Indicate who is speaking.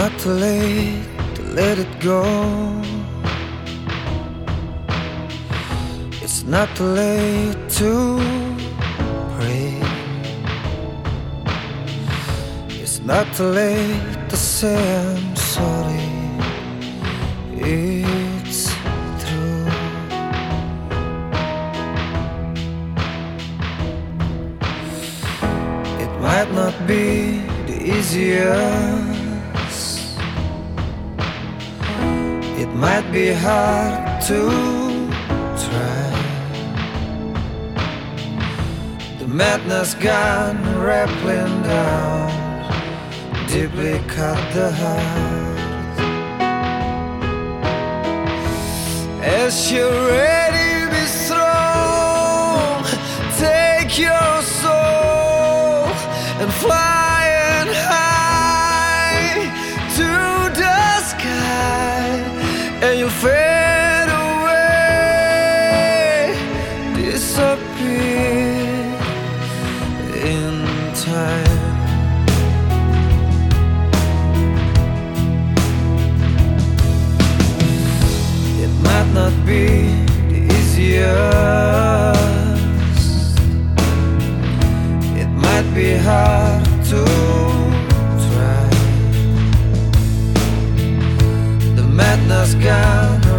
Speaker 1: not too late to let it go. It's not too late to pray. It's not too late to say I'm sorry. It's true. It might not be the easiest. It might be hard to try. The madness gone rappling down, deeply cut the heart. As you're ready, be strong. Take your soul and fly and high to the sky, and you'll fade away, disappear in time. It might not be the easiest. It might be hard to try. The madness gone